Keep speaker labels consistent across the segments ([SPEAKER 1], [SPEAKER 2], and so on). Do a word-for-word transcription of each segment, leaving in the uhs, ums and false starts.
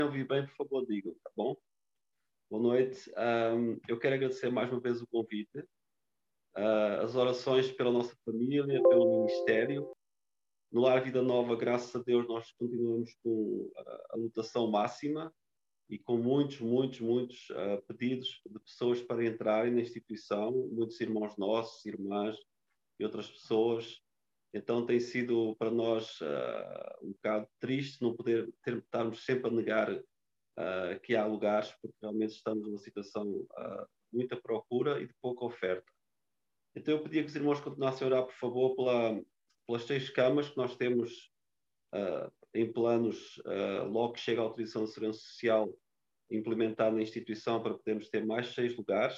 [SPEAKER 1] ouvir bem, por favor, digam, tá bom? Boa noite. Um, eu quero agradecer mais uma vez o convite, uh, as orações pela nossa família, pelo ministério. No Lar Vida Nova, graças a Deus, nós continuamos com a, a lotação máxima e com muitos, muitos, muitos uh, pedidos de pessoas para entrarem na instituição, muitos irmãos nossos, irmãs e outras pessoas. Então tem sido para nós uh, um bocado triste não poder ter, estarmos sempre a negar uh, que há lugares, porque realmente estamos numa situação uh, de muita procura e de pouca oferta. Então eu pedia que os irmãos continuassem a orar, por favor, pela, pelas seis camas que nós temos uh, em planos, uh, logo que chega a autorização de segurança social, implementar na instituição para podermos ter mais seis lugares.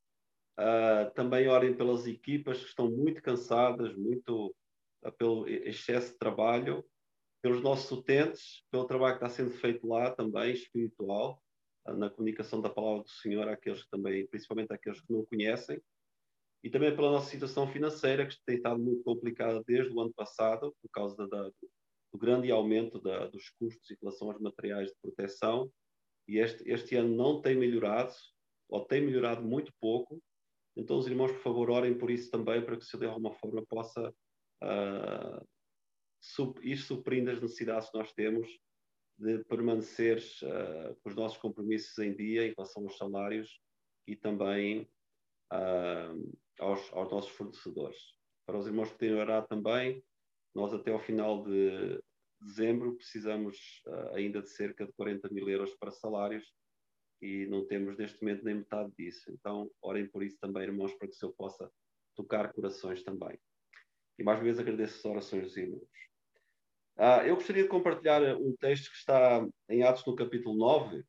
[SPEAKER 1] Uh, também orem pelas equipas que estão muito cansadas, muito pelo excesso de trabalho, pelos nossos utentes, pelo trabalho que está sendo feito lá também, espiritual, na comunicação da palavra do Senhor àqueles que também, principalmente àqueles que não conhecem, e também pela nossa situação financeira, que tem estado muito complicada desde o ano passado, por causa da, da, do grande aumento da, dos custos em relação aos materiais de proteção, e este, este ano não tem melhorado, ou tem melhorado muito pouco. Então os irmãos, por favor, orem por isso também, para que se de alguma forma possa Uh, sup, ir suprindo as necessidades que nós temos de permanecer uh, com os nossos compromissos em dia em relação aos salários e também uh, aos, aos nossos fornecedores. Para os irmãos poderem orar também, nós até ao final de dezembro precisamos uh, ainda de cerca de quarenta mil euros para salários e não temos neste momento nem metade disso. Então orem por isso também, irmãos, para que o Senhor possa tocar corações também. E mais uma vez agradeço as orações dos irmãos. Ah, eu gostaria de compartilhar um texto que está em Atos no capítulo nove.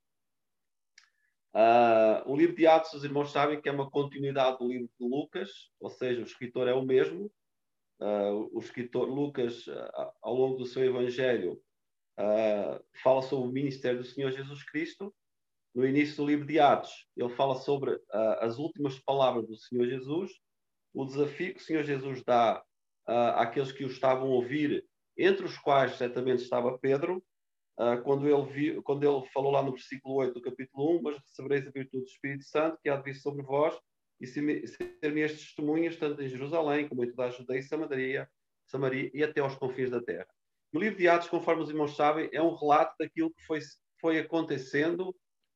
[SPEAKER 1] Ah, o livro de Atos, os irmãos sabem que é uma continuidade do livro de Lucas, ou seja, o escritor é o mesmo. Ah, o escritor Lucas, ah, ao longo do seu evangelho, ah, fala sobre o ministério do Senhor Jesus Cristo. No início do livro de Atos, ele fala sobre ah, as últimas palavras do Senhor Jesus, o desafio que o Senhor Jesus dá Uh, àqueles que o estavam a ouvir, entre os quais certamente estava Pedro, uh, quando, ele viu, quando ele falou lá no versículo oito do capítulo um, mas recebereis a virtude do Espírito Santo, que há de vir sobre vós, e ser-me-eis testemunhas, tanto em Jerusalém, como em toda a Judeia e Samaria, Samaria, e até aos confins da terra. E o livro de Atos, conforme os irmãos sabem, é um relato daquilo que foi, foi acontecendo,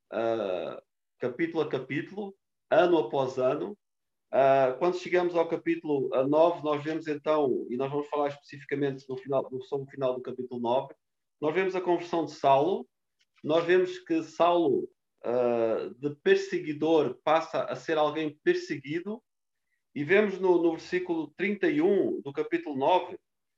[SPEAKER 1] uh, capítulo a capítulo, ano após ano. Uh, quando chegamos ao capítulo nove, nós vemos então, e nós vamos falar especificamente no final, sobre o final do capítulo nove, nós vemos a conversão de Saulo, nós vemos que Saulo, uh, de perseguidor, passa a ser alguém perseguido, e vemos no, no versículo trinta e um do capítulo nove,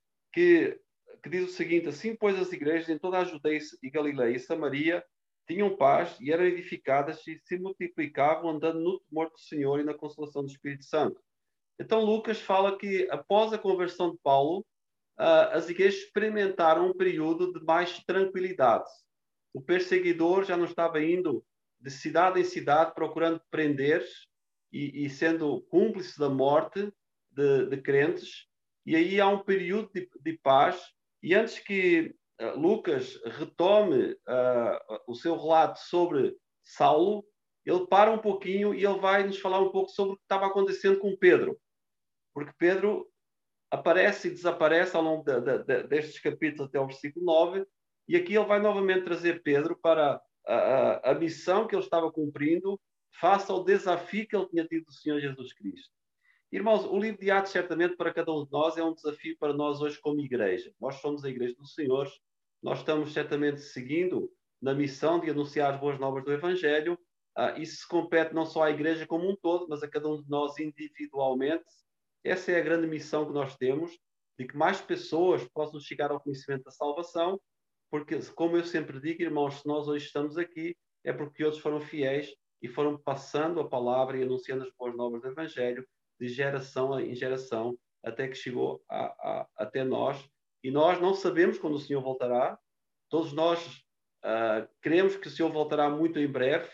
[SPEAKER 1] que, que diz o seguinte: assim, pois, as igrejas em toda a Judeia e Galileia e Samaria tinham paz e eram edificadas e se multiplicavam andando no temor do Senhor e na consolação do Espírito Santo. Então Lucas fala que após a conversão de Paulo, uh, as igrejas experimentaram um período de mais tranquilidade. O perseguidor já não estava indo de cidade em cidade procurando prender e, e sendo cúmplice da morte de, de crentes. E aí há um período de, de paz. E antes que uh, Lucas retome uh, o seu relato sobre Saulo, ele para um pouquinho e ele vai nos falar um pouco sobre o que estava acontecendo com Pedro. Porque Pedro aparece e desaparece ao longo de, de, de, destes capítulos até o versículo nove, e aqui ele vai novamente trazer Pedro para a, a, a missão que ele estava cumprindo face ao desafio que ele tinha tido do Senhor Jesus Cristo. Irmãos, o livro de Atos, certamente, para cada um de nós, é um desafio para nós hoje como igreja. Nós somos a igreja do Senhor, nós estamos certamente seguindo na missão de anunciar as boas novas do Evangelho. Uh, isso se compete não só à igreja como um todo, mas a cada um de nós individualmente. Essa é a grande missão que nós temos, de que mais pessoas possam chegar ao conhecimento da salvação, porque, como eu sempre digo, irmãos, se nós hoje estamos aqui, é porque outros foram fiéis e foram passando a palavra e anunciando as boas novas do Evangelho, de geração em geração, até que chegou a, a, até nós. E nós não sabemos quando o Senhor voltará. Todos nós uh, queremos que o Senhor voltará muito em breve.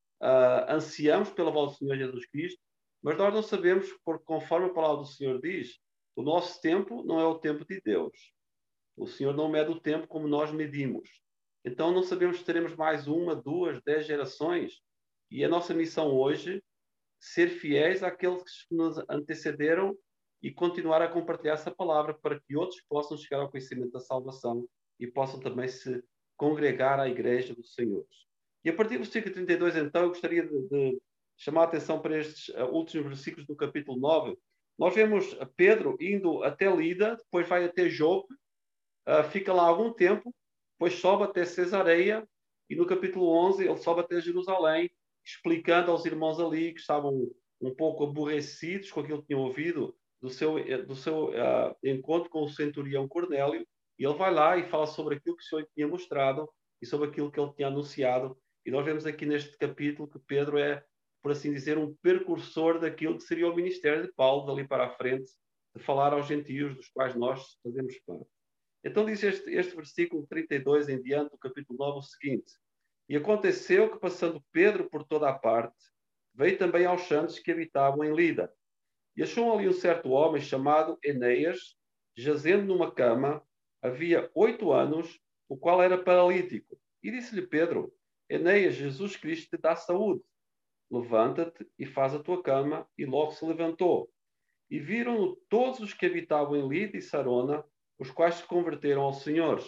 [SPEAKER 1] Uh, ansiamos pela volta do Senhor Jesus Cristo, mas nós não sabemos, porque conforme a palavra do Senhor diz, o nosso tempo não é o tempo de Deus. O Senhor não mede o tempo como nós medimos. Então não sabemos se teremos mais uma, duas, dez gerações. E a nossa missão hoje, ser fiéis àqueles que nos antecederam e continuar a compartilhar essa palavra para que outros possam chegar ao conhecimento da salvação e possam também se congregar à igreja do Senhor. E a partir do versículo trinta e dois, então, eu gostaria de, de chamar a atenção para estes uh, últimos versículos do capítulo nove. Nós vemos Pedro indo até Lida, depois vai até Jope, uh, fica lá algum tempo, depois sobe até Cesareia, e no capítulo onze ele sobe até Jerusalém, explicando aos irmãos ali que estavam um pouco aborrecidos com aquilo que tinham ouvido do seu, do seu uh, encontro com o centurião Cornélio, e ele vai lá e fala sobre aquilo que o Senhor tinha mostrado e sobre aquilo que ele tinha anunciado. E nós vemos aqui neste capítulo que Pedro é, por assim dizer, um precursor daquilo que seria o ministério de Paulo, dali para a frente, de falar aos gentios, dos quais nós fazemos parte. Então diz este, este versículo trinta e dois em diante do capítulo nove o seguinte: E aconteceu que, passando Pedro por toda a parte, veio também aos santos que habitavam em Lida. E achou ali um certo homem chamado Enéas, jazendo numa cama, havia oito anos, o qual era paralítico. E disse-lhe Pedro: Enéas, Jesus Cristo te dá saúde. Levanta-te e faz a tua cama. E logo se levantou. E viram-no todos os que habitavam em Lida e Sarona, os quais se converteram ao Senhor.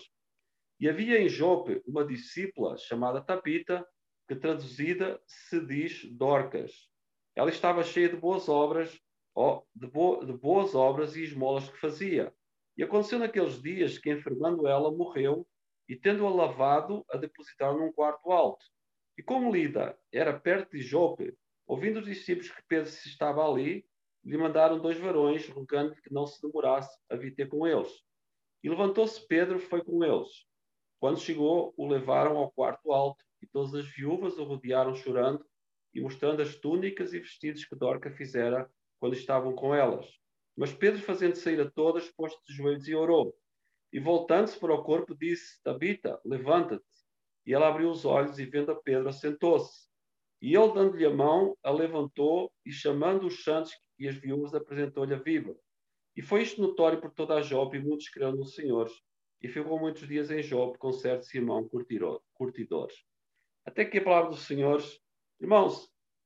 [SPEAKER 1] E havia em Jope uma discípula chamada Tabita, que traduzida se diz Dorcas. Ela estava cheia de boas obras, de, bo de boas obras e esmolas que fazia. E aconteceu naqueles dias que, enfermando ela, morreu, e tendo-a lavado, a depositaram num quarto alto. E como Lida era perto de Jope, ouvindo os discípulos que Pedro se estava ali, lhe mandaram dois varões, rogando-lhe que não se demorasse a vir ter com eles. E levantou-se Pedro e foi com eles. Quando chegou, o levaram ao quarto alto, e todas as viúvas o rodearam chorando e mostrando as túnicas e vestidos que Dorca fizera quando estavam com elas. Mas Pedro, fazendo sair a todas, pôs-se de joelhos e orou. E voltando-se para o corpo, disse: Tabita, levanta-te. E ela abriu os olhos e, vendo a Pedro, assentou-se. E ele, dando-lhe a mão, a levantou e, chamando os santos e as viúvas, apresentou-lhe a viva. E foi isto notório por toda a Jope, e muitos creram no Senhor. E ficou muitos dias em Jope com certo Simão curtidores. Até que a palavra do Senhor, irmãos,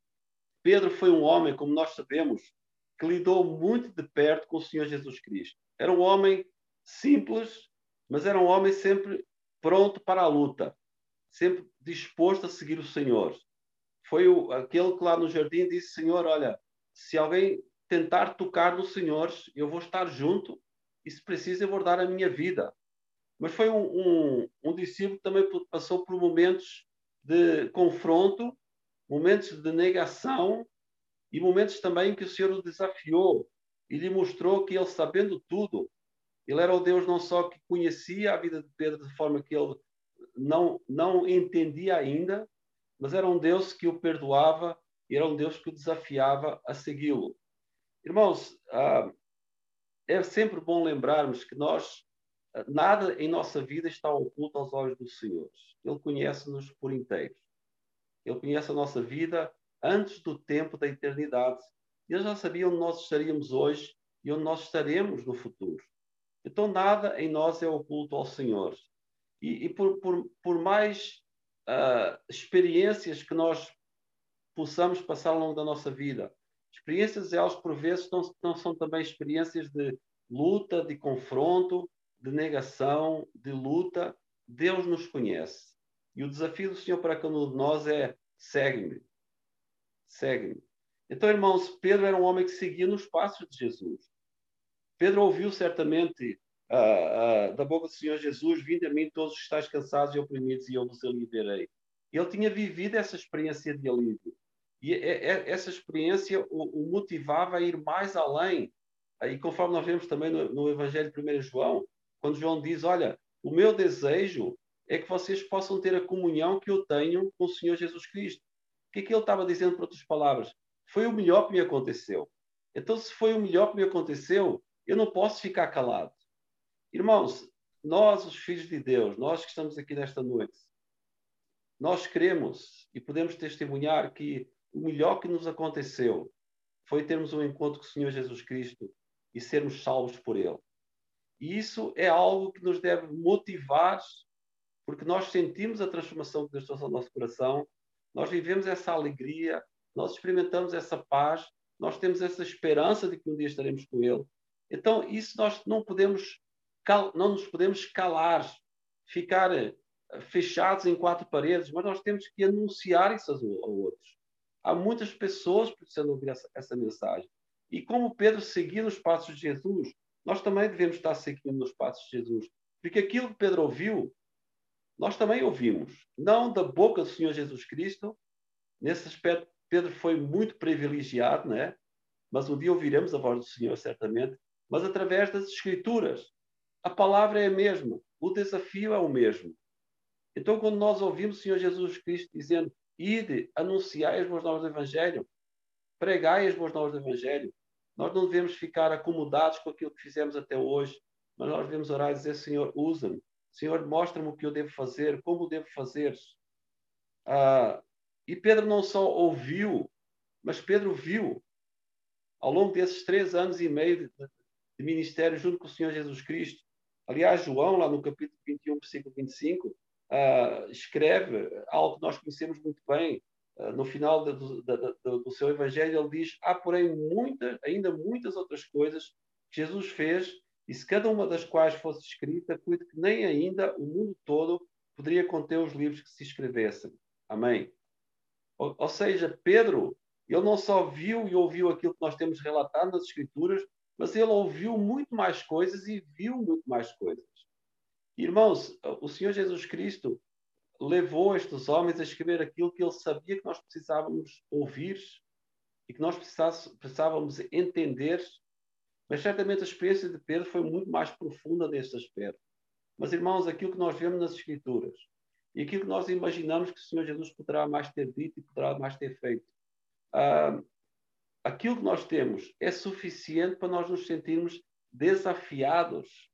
[SPEAKER 1] Pedro foi um homem, como nós sabemos, que lidou muito de perto com o Senhor Jesus Cristo. Era um homem simples, mas era um homem sempre pronto para a luta, sempre disposto a seguir o Senhor. Foi o, aquele que lá no jardim disse: Senhor, olha, se alguém tentar tocar no Senhor, eu vou estar junto, e se precisa eu vou dar a minha vida. Mas foi um, um, um discípulo que também passou por momentos de confronto, momentos de negação e momentos também em que o Senhor o desafiou e lhe mostrou que ele, sabendo tudo, ele era o Deus não só que conhecia a vida de Pedro de forma que ele não, não entendia ainda, mas era um Deus que o perdoava e era um Deus que o desafiava a segui-lo. Irmãos, ah, é sempre bom lembrarmos que nós, nada em nossa vida está oculto aos olhos do Senhor. Ele conhece-nos por inteiro. Ele conhece a nossa vida antes do tempo da eternidade. Ele já sabia onde nós estaríamos hoje e onde nós estaremos no futuro. Então, nada em nós é oculto ao Senhor. E, e por, por, por mais uh, experiências que nós possamos passar ao longo da nossa vida, experiências elas, por vezes, não, não são também experiências de luta, de confronto, de negação, de luta. Deus nos conhece. E o desafio do Senhor para cada um de nós é: segue-me. Segue-me. Então, irmãos, Pedro era um homem que seguia nos passos de Jesus. Pedro ouviu certamente uh, uh, da boca do Senhor Jesus: vinde a mim todos os que estáis cansados e oprimidos, e eu vos aliviarei. Ele tinha vivido essa experiência de alívio. E essa experiência o motivava a ir mais além. E conforme nós vemos também no, no Evangelho de primeiro João, quando João diz: olha, o meu desejo é que vocês possam ter a comunhão que eu tenho com o Senhor Jesus Cristo. O que é que ele estava dizendo, por outras palavras? Foi o melhor que me aconteceu. Então, se foi o melhor que me aconteceu, eu não posso ficar calado. Irmãos, nós, os filhos de Deus, nós que estamos aqui nesta noite, nós queremos e podemos testemunhar que o melhor que nos aconteceu foi termos um encontro com o Senhor Jesus Cristo e sermos salvos por Ele. E isso é algo que nos deve motivar porque nós sentimos a transformação que Deus trouxe ao nosso coração, nós vivemos essa alegria, nós experimentamos essa paz, nós temos essa esperança de que um dia estaremos com Ele. Então, isso nós não podemos, não nos podemos calar, ficar fechados em quatro paredes, mas nós temos que anunciar isso a outros. Há muitas pessoas precisando ouvir essa, essa mensagem. E como Pedro seguia nos passos de Jesus, nós também devemos estar seguindo nos passos de Jesus. Porque aquilo que Pedro ouviu, nós também ouvimos. Não da boca do Senhor Jesus Cristo. Nesse aspecto, Pedro foi muito privilegiado, né? Mas um dia ouviremos a voz do Senhor, certamente. Mas através das Escrituras. A palavra é a mesma. O desafio é o mesmo. Então, quando nós ouvimos o Senhor Jesus Cristo dizendo: ide, anunciai as boas novas do Evangelho, pregai as boas novas do Evangelho, nós não devemos ficar acomodados com aquilo que fizemos até hoje, mas nós devemos orar e dizer: Senhor, usa-me. Senhor, mostra-me o que eu devo fazer, como devo fazer. Ah, e Pedro não só ouviu, mas Pedro viu. Ao longo desses três anos e meio de, de ministério junto com o Senhor Jesus Cristo. Aliás, João, lá no capítulo vinte e um, versículo vinte e cinco, Uh, escreve algo que nós conhecemos muito bem. Uh, no final do, do, do, do seu evangelho, ele diz: há, porém, muita, ainda muitas outras coisas que Jesus fez, e se cada uma das quais fosse escrita, cuide que nem ainda o mundo todo poderia conter os livros que se escrevessem. Amém? Ou, ou seja, Pedro, ele não só viu e ouviu aquilo que nós temos relatado nas Escrituras, mas ele ouviu muito mais coisas e viu muito mais coisas. Irmãos, o Senhor Jesus Cristo levou estes homens a escrever aquilo que ele sabia que nós precisávamos ouvir e que nós precisávamos entender, mas certamente a experiência de Pedro foi muito mais profunda neste aspecto. Mas, irmãos, aquilo que nós vemos nas Escrituras e aquilo que nós imaginamos que o Senhor Jesus poderá mais ter dito e poderá mais ter feito, ah, aquilo que nós temos é suficiente para nós nos sentirmos desafiados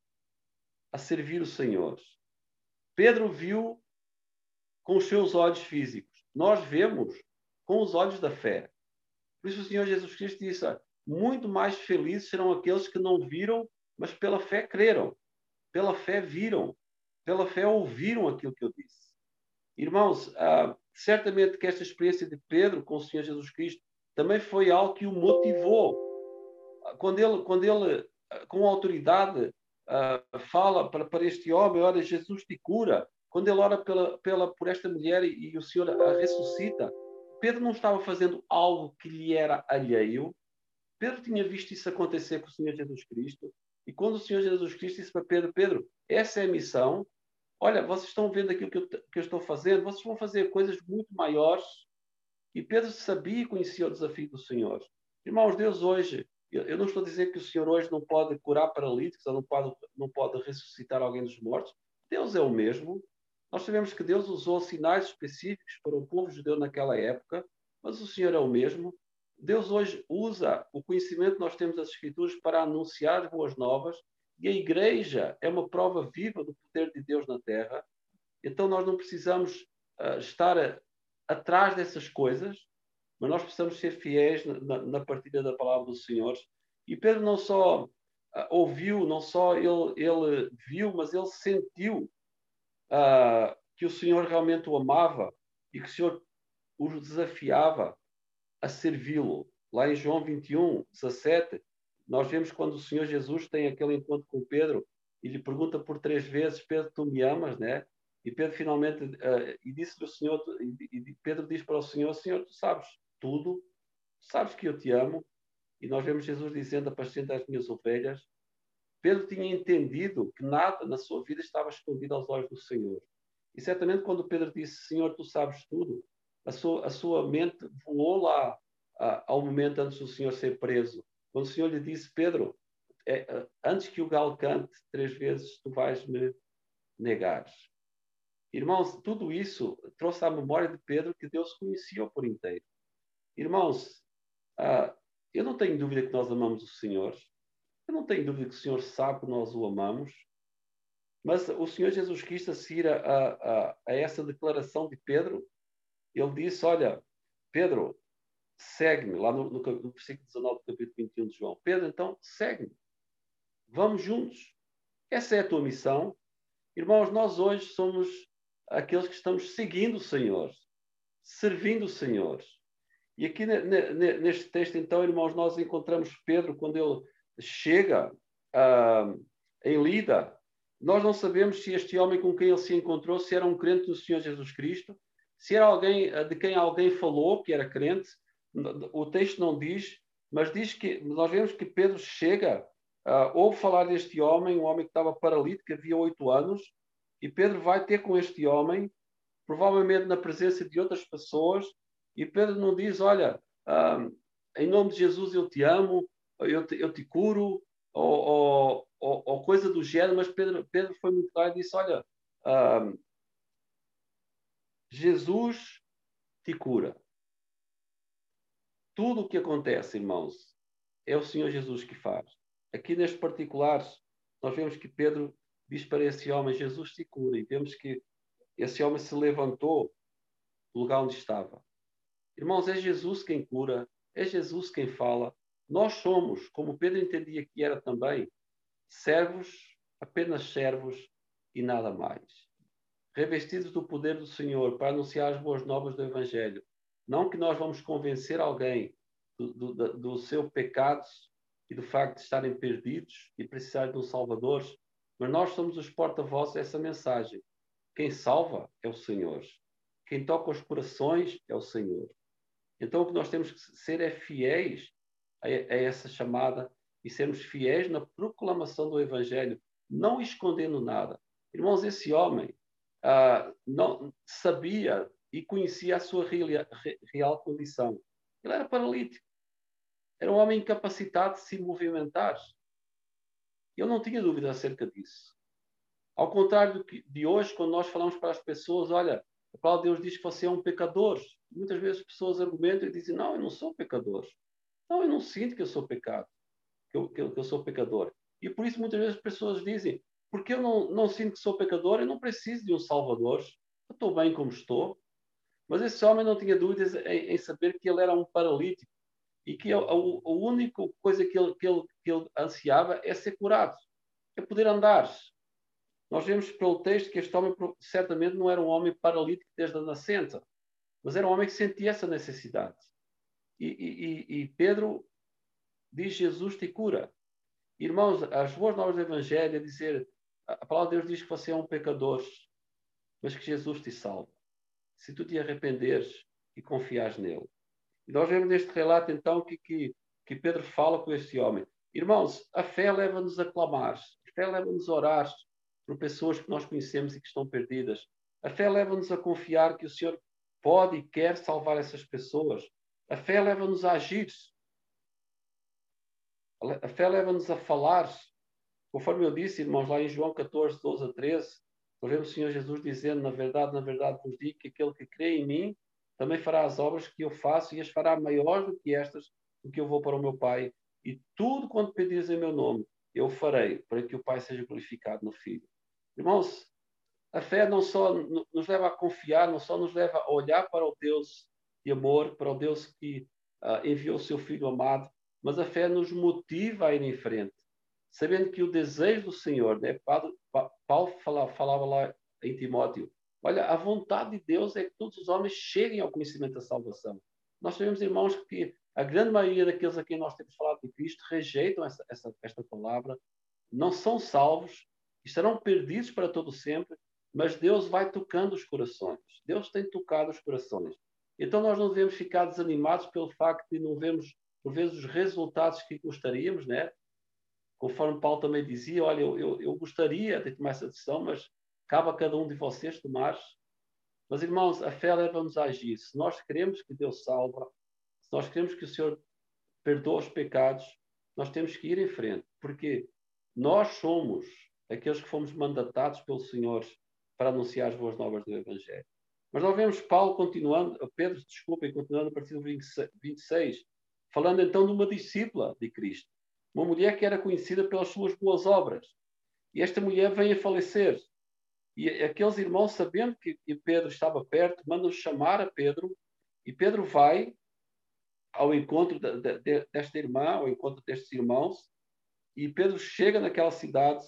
[SPEAKER 1] a servir o Senhor. Pedro viu com os seus olhos físicos. Nós vemos com os olhos da fé. Por isso o Senhor Jesus Cristo disse: muito mais felizes serão aqueles que não viram, mas pela fé creram. Pela fé viram. Pela fé ouviram aquilo que eu disse. Irmãos, ah, certamente que esta experiência de Pedro com o Senhor Jesus Cristo também foi algo que o motivou. Quando ele, quando ele com autoridade, Uh, fala para, para este homem: olha, Jesus te cura. Quando ele ora pela, pela, por esta mulher e, e o Senhor a ressuscita, Pedro não estava fazendo algo que lhe era alheio. Pedro tinha visto isso acontecer com o Senhor Jesus Cristo. E quando o Senhor Jesus Cristo disse para Pedro: Pedro, essa é a missão. Olha, vocês estão vendo aquilo que eu, que eu estou fazendo, vocês vão fazer coisas muito maiores. E Pedro sabia e conhecia o desafio do Senhor. Irmãos, Deus hoje, eu não estou a dizer que o Senhor hoje não pode curar paralíticos, ou não pode, não pode ressuscitar alguém dos mortos. Deus é o mesmo. Nós sabemos que Deus usou sinais específicos para o povo judeu naquela época, mas o Senhor é o mesmo. Deus hoje usa o conhecimento que nós temos das Escrituras para anunciar as boas novas, e a igreja é uma prova viva do poder de Deus na terra. Então nós não precisamos uh, estar a, atrás dessas coisas, mas nós precisamos ser fiéis na, na partilha da palavra do Senhor. E Pedro não só uh, ouviu, não só ele, ele viu, mas ele sentiu uh, que o Senhor realmente o amava e que o Senhor o desafiava a servi-lo. Lá em João vinte e um, dezassete, nós vemos quando o Senhor Jesus tem aquele encontro com Pedro e lhe pergunta por três vezes: Pedro, tu me amas, né? E Pedro finalmente, uh, e disse-lhe o Senhor, e, e Pedro diz para o Senhor: Senhor, tu sabes tudo, sabes que eu te amo. E nós vemos Jesus dizendo: apacenta as minhas ovelhas. Pedro tinha entendido que nada na sua vida estava escondido aos olhos do Senhor. E certamente quando Pedro disse: Senhor, tu sabes tudo, a sua, a sua mente voou lá uh, ao momento antes do Senhor ser preso. Quando o Senhor lhe disse: Pedro, é, uh, antes que o galo cante três vezes, tu vais me negar. Irmãos, tudo isso trouxe à memória de Pedro que Deus conhecia por inteiro. Irmãos, uh, eu não tenho dúvida que nós amamos o Senhor. Eu não tenho dúvida que o Senhor sabe que nós o amamos. Mas o Senhor Jesus Cristo, a seguir a, a, a essa declaração de Pedro, ele disse: olha, Pedro, segue-me. Lá no, no, no versículo dezanove do capítulo vinte e um de João. Pedro, então, segue-me. Vamos juntos. Essa é a tua missão. Irmãos, nós hoje somos aqueles que estamos seguindo o Senhor, servindo o Senhor. E aqui neste texto, então, irmãos, nós encontramos Pedro quando ele chega uh, em Lida. Nós não sabemos se este homem com quem ele se encontrou, se era um crente do Senhor Jesus Cristo, se era alguém de quem alguém falou que era crente. O texto não diz, mas diz que nós vemos que Pedro chega, uh, ouve falar deste homem, um homem que estava paralítico, havia oito anos, e Pedro vai ter com este homem, provavelmente na presença de outras pessoas, e Pedro não diz, olha, uh, em nome de Jesus eu te amo, eu te, eu te curo, ou, ou, ou, ou coisa do género, mas Pedro, Pedro foi muito claro e disse, olha, uh, Jesus te cura. Tudo o que acontece, irmãos, é o Senhor Jesus que faz. Aqui neste particular, nós vemos que Pedro diz para esse homem, Jesus te cura, e vemos que esse homem se levantou do lugar onde estava. Irmãos, é Jesus quem cura, é Jesus quem fala. Nós somos, como Pedro entendia que era também, servos, apenas servos e nada mais. Revestidos do poder do Senhor para anunciar as boas novas do Evangelho. Não que nós vamos convencer alguém do, do, do seu pecado e do facto de estarem perdidos e precisar de um Salvador, mas nós somos os porta-vozes dessa mensagem. Quem salva é o Senhor. Quem toca os corações é o Senhor. Então, o que nós temos que ser é fiéis a, a essa chamada e sermos fiéis na proclamação do Evangelho, não escondendo nada. Irmãos, esse homem ah, não sabia e conhecia a sua real, real condição. Ele era paralítico. Era um homem incapacitado de se movimentar. Eu não tinha dúvida acerca disso. Ao contrário do que, de hoje, quando nós falamos para as pessoas, olha, a palavra de Deus diz que você é um pecador. Muitas vezes as pessoas argumentam e dizem, não, eu não sou pecador. Não, eu não sinto que eu sou pecado, que eu, que eu, que eu sou pecador. E por isso muitas vezes as pessoas dizem, porque eu não, não sinto que sou pecador, eu não preciso de um Salvador. Eu estou bem como estou. Mas esse homem não tinha dúvidas em, em saber que ele era um paralítico e que a, a, a única coisa que ele, que, ele, que ele ansiava é ser curado, é poder andar. Nós vemos pelo texto que este homem certamente não era um homem paralítico desde a nascença, mas era um homem que sentia essa necessidade. E, e, e Pedro diz, Jesus te cura. Irmãos, as boas novas do Evangelho é dizer, a palavra de Deus diz que você é um pecador, mas que Jesus te salva. Se tu te arrependeres e confiares nele. E nós vemos neste relato, então, que, que, que Pedro fala com este homem. Irmãos, a fé leva-nos a clamar, a fé leva-nos a orar por pessoas que nós conhecemos e que estão perdidas. A fé leva-nos a confiar que o Senhor pode e quer salvar essas pessoas. A fé leva-nos a agir. A fé leva-nos a falar. Conforme eu disse, irmãos, lá em João catorze, doze a treze, nós vemos o Senhor Jesus dizendo, na verdade, na verdade vos digo que aquele que crê em mim também fará as obras que eu faço e as fará maiores do que estas, porque eu vou para o meu Pai. E tudo quanto pedires em meu nome, eu farei, para que o Pai seja glorificado no Filho. Irmãos, a fé não só nos leva a confiar, não só nos leva a olhar para o Deus de amor, para o Deus que uh, enviou o seu Filho amado, mas a fé nos motiva a ir em frente, sabendo que o desejo do Senhor, né? Paulo falava, falava lá em Timóteo, olha, a vontade de Deus é que todos os homens cheguem ao conhecimento da salvação. Nós sabemos, irmãos, que a grande maioria daqueles a quem nós temos falado de Cristo rejeitam essa, essa, esta palavra, não são salvos, estarão perdidos para todo sempre, mas Deus vai tocando os corações. Deus tem tocado os corações. Então nós não devemos ficar desanimados pelo facto de não vermos, por vezes, os resultados que gostaríamos, né? Conforme Paulo também dizia, olha, eu, eu, eu gostaria de tomar essa decisão, mas cabe a cada um de vocês tomar. Mas, irmãos, a fé leva-nos a agir. Se nós queremos que Deus salva, se nós queremos que o Senhor perdoa os pecados, nós temos que ir em frente, porque nós somos aqueles que fomos mandatados pelo Senhor para anunciar as boas novas do Evangelho. Mas nós vemos Paulo continuando, Pedro, desculpem, continuando a partir do vinte e seis, falando então de uma discípula de Cristo, uma mulher que era conhecida pelas suas boas obras. E esta mulher vem a falecer. E aqueles irmãos, sabendo que Pedro estava perto, mandam chamar a Pedro, e Pedro vai ao encontro desta irmã, ao encontro destes irmãos, e Pedro chega naquela cidade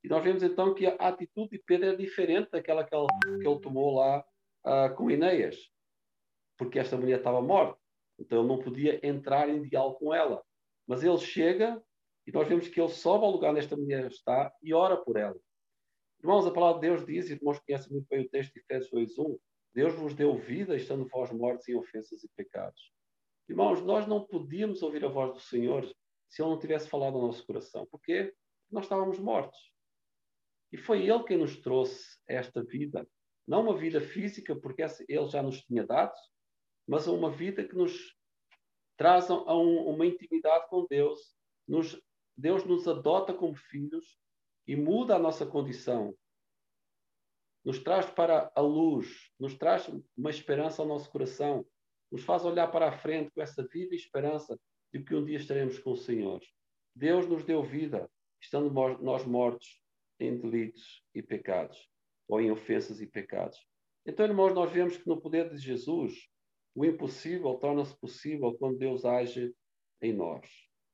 [SPEAKER 1] E nós vemos então que a atitude de Pedro é diferente daquela que ele, que ele tomou lá uh, com Enéas, porque esta mulher estava morta, então ele não podia entrar em diálogo com ela. Mas ele chega e nós vemos que ele sobe ao lugar onde esta mulher está e ora por ela. Irmãos, a palavra de Deus diz, e irmãos conhecem muito bem o texto de Efésios dois, um, Deus vos deu vida estando vós mortos em ofensas e pecados. Irmãos, nós não podíamos ouvir a voz do Senhor se Ele não tivesse falado ao nosso coração. Porquê? Porque nós estávamos mortos. E foi Ele quem nos trouxe esta vida. Não uma vida física, porque Ele já nos tinha dado, mas uma vida que nos traz a um, uma intimidade com Deus. Nos, Deus nos adota como filhos e muda a nossa condição. Nos traz para a luz, nos traz uma esperança ao nosso coração, nos faz olhar para a frente com essa viva esperança de que um dia estaremos com o Senhor. Deus nos deu vida, estando nós mortos em delitos e pecados, ou em ofensas e pecados. Então, irmãos, nós vemos que no poder de Jesus, o impossível torna-se possível quando Deus age em nós.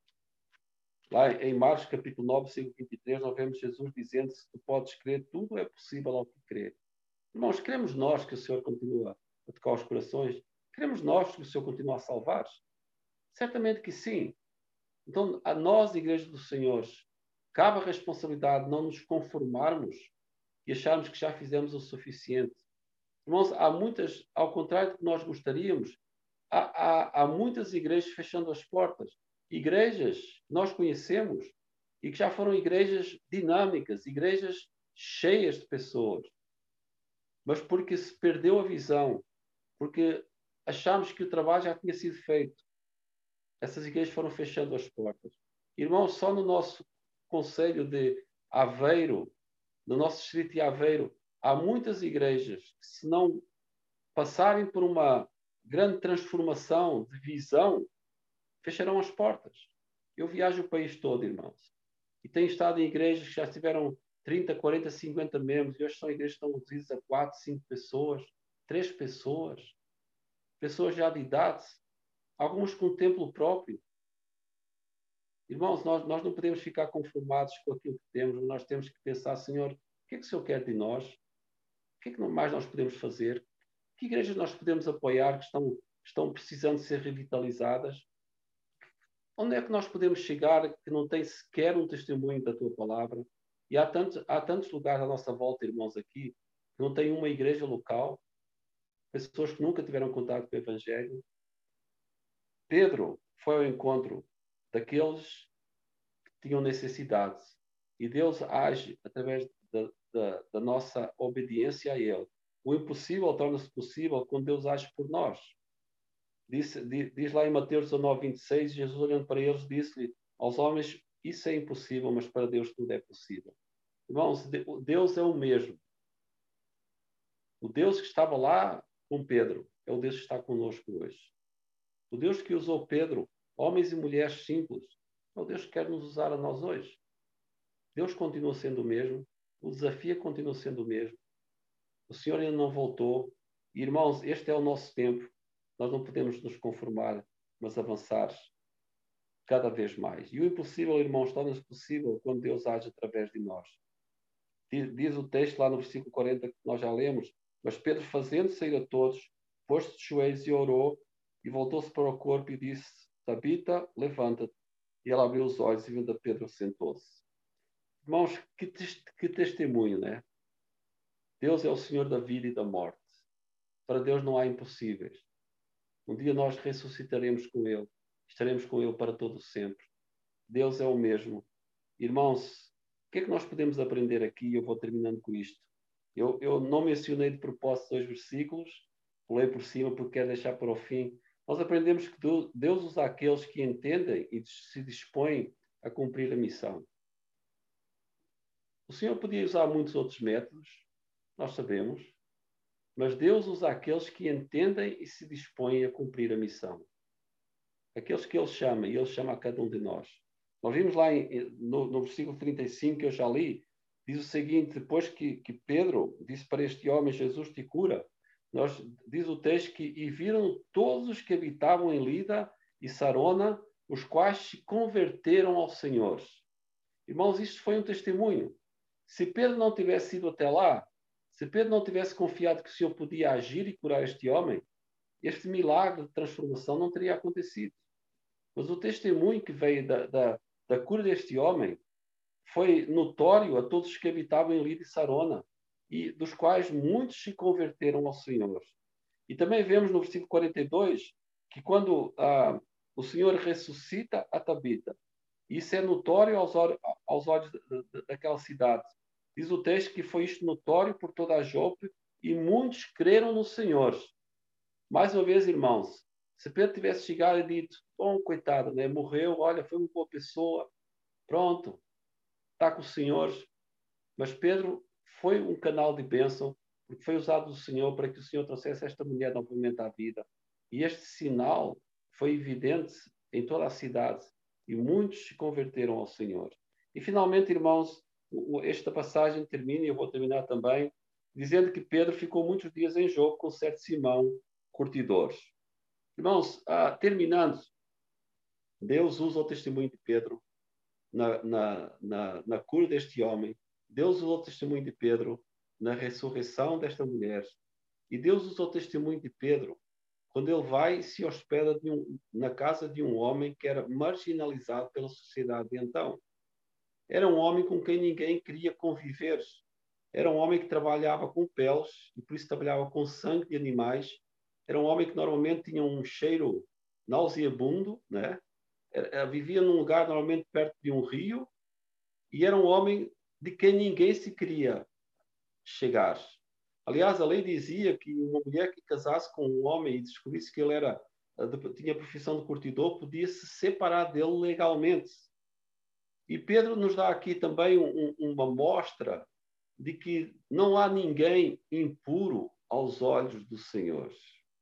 [SPEAKER 1] Lá em Marcos capítulo nove, versículo vinte e três, nós vemos Jesus dizendo: se tu podes crer, tudo é possível ao que crer. Irmãos, queremos nós que o Senhor continue a tocar os corações? Queremos nós que o Senhor continue a salvar? Certamente que sim. Então, a nós, Igreja do Senhor, cabe a responsabilidade de não nos conformarmos e acharmos que já fizemos o suficiente. Irmãos, há muitas, ao contrário do que nós gostaríamos, há, há, há muitas igrejas fechando as portas. Igrejas que nós conhecemos e que já foram igrejas dinâmicas, igrejas cheias de pessoas. Mas porque se perdeu a visão, porque achámos que o trabalho já tinha sido feito, essas igrejas foram fechando as portas. Irmãos, só no nosso concelho de Aveiro, no nosso distrito de Aveiro, há muitas igrejas que, se não passarem por uma grande transformação de visão, fecharão as portas. Eu viajo o país todo, irmãos, e tenho estado em igrejas que já tiveram trinta, quarenta, cinquenta membros, e hoje são igrejas que estão reduzidas a quatro, cinco pessoas, três pessoas, pessoas já de idade, algumas com templo próprio. Irmãos, nós, nós não podemos ficar conformados com aquilo que temos, nós temos que pensar: Senhor, o que é que o Senhor quer de nós? O que é que mais nós podemos fazer? Que igrejas nós podemos apoiar que estão, estão precisando de ser revitalizadas? Onde é que nós podemos chegar que não tem sequer um testemunho da Tua palavra? E há tantos, há tantos lugares à nossa volta, irmãos, aqui, que não tem uma igreja local, pessoas que nunca tiveram contato com o Evangelho. Pedro foi ao encontro daqueles que tinham necessidade. E Deus age através da, da, da nossa obediência a Ele. O impossível torna-se possível quando Deus age por nós. Diz, diz, diz lá em Mateus dezanove, vinte e seis, Jesus, olhando para eles, disse-lhe: aos homens isso é impossível, mas para Deus tudo é possível. Irmãos, Deus é o mesmo. O Deus que estava lá com Pedro é o Deus que está conosco hoje. O Deus que usou Pedro, homens e mulheres simples, é o Deus que quer nos usar a nós hoje. Deus continua sendo o mesmo, o desafio continua sendo o mesmo. O Senhor ainda não voltou. E, irmãos, este é o nosso tempo. Nós não podemos nos conformar, mas avançar cada vez mais. E o impossível, irmãos, torna-se possível quando Deus age através de nós. Diz, diz o texto lá no versículo quarenta que nós já lemos: mas Pedro, fazendo sair a todos, pôs-se de joelhos e orou, e voltou-se para o corpo e disse: Tabita, levanta-te. E ela abriu os olhos e, vendo a Pedro, sentou-se. Irmãos, que, tes que testemunho, né? Deus é o Senhor da vida e da morte. Para Deus não há impossíveis. Um dia nós ressuscitaremos com Ele. Estaremos com Ele para todo sempre. Deus é o mesmo. Irmãos, o que é que nós podemos aprender aqui? Eu vou terminando com isto. Eu, eu não mencionei de propósito dois versículos. Pulei por cima porque quero deixar para o fim. Nós aprendemos que Deus usa aqueles que entendem e se dispõem a cumprir a missão. O Senhor podia usar muitos outros métodos, nós sabemos, mas Deus usa aqueles que entendem e se dispõem a cumprir a missão. Aqueles que Ele chama, e Ele chama a cada um de nós. Nós vimos lá em, no, no versículo trinta e cinco, que eu já li, diz o seguinte: depois que, que Pedro disse para este homem: Jesus te cura, nós, diz o texto que e viram todos os que habitavam em Lida e Sarona, os quais se converteram ao Senhor. Irmãos, isto foi um testemunho. Se Pedro não tivesse ido até lá, se Pedro não tivesse confiado que o Senhor podia agir e curar este homem, este milagre de transformação não teria acontecido. Mas o testemunho que veio da, da, da cura deste homem foi notório a todos os que habitavam em Lídia e Sarona, e dos quais muitos se converteram ao Senhor. E também vemos no versículo quarenta e dois que quando ah, o Senhor ressuscita a Tabita, isso é notório aos, aos olhos daquela cidade. Diz o texto que foi isto notório por toda a Jope e muitos creram no Senhor. Mais uma vez, irmãos, se Pedro tivesse chegado e dito, bom, coitado, né? Morreu, olha, foi uma boa pessoa, pronto, está com o Senhor. Mas Pedro foi um canal de bênção, porque foi usado do Senhor para que o Senhor trouxesse esta mulher novamente à vida. E este sinal foi evidente em toda a cidade e muitos se converteram ao Senhor. E finalmente, irmãos, esta passagem termina, e eu vou terminar também, dizendo que Pedro ficou muitos dias em jogo com certo Simão, curtidor. Irmãos, ah, terminando, Deus usa o testemunho de Pedro na, na, na, na cura deste homem. Deus usou o testemunho de Pedro na ressurreição desta mulher. E Deus usou o testemunho de Pedro quando ele vai e se hospeda de um, na casa de um homem que era marginalizado pela sociedade de então. Era um homem com quem ninguém queria conviver. Era um homem que trabalhava com peles e por isso trabalhava com sangue de animais. Era um homem que normalmente tinha um cheiro nauseabundo, né? Era, vivia num lugar normalmente perto de um rio e era um homem de quem ninguém se queria chegar. Aliás, a lei dizia que uma mulher que casasse com um homem e descobrisse que ele era, tinha a profissão de curtidor, podia se separar dele legalmente. E Pedro nos dá aqui também um, uma mostra de que não há ninguém impuro aos olhos do Senhor.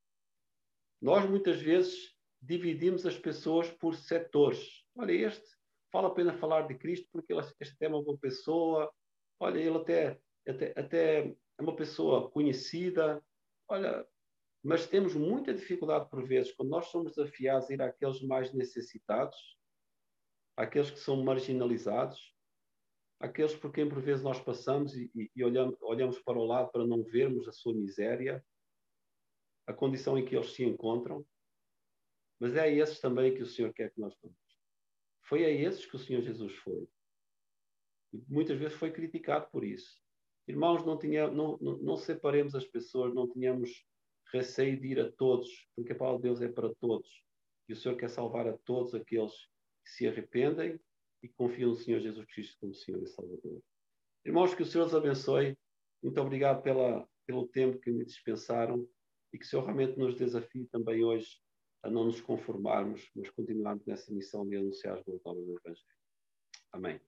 [SPEAKER 1] Nós, muitas vezes, dividimos as pessoas por setores. Olha, este vale a pena falar de Cristo porque este é uma boa pessoa. Olha, ele até, até, até é uma pessoa conhecida. Olha, mas temos muita dificuldade, por vezes, quando nós somos desafiados a ir àqueles mais necessitados, àqueles que são marginalizados, àqueles por quem, por vezes, nós passamos e, e, e olhamos, olhamos para o lado para não vermos a sua miséria, a condição em que eles se encontram. Mas é a esses também que o Senhor quer que nós vamos. Foi a esses que o Senhor Jesus foi. E muitas vezes foi criticado por isso. Irmãos, não, tinha, não, não, não separemos as pessoas, não tenhamos receio de ir a todos, porque a palavra de Deus é para todos. E o Senhor quer salvar a todos aqueles que se arrependem e confiam no Senhor Jesus Cristo como Senhor e Salvador. Irmãos, que o Senhor os abençoe. Muito obrigado pela, pelo tempo que me dispensaram e que o Senhor realmente nos desafie também hoje a não nos conformarmos, mas continuarmos nessa missão de anunciar as boas novas do Evangelho. Amém.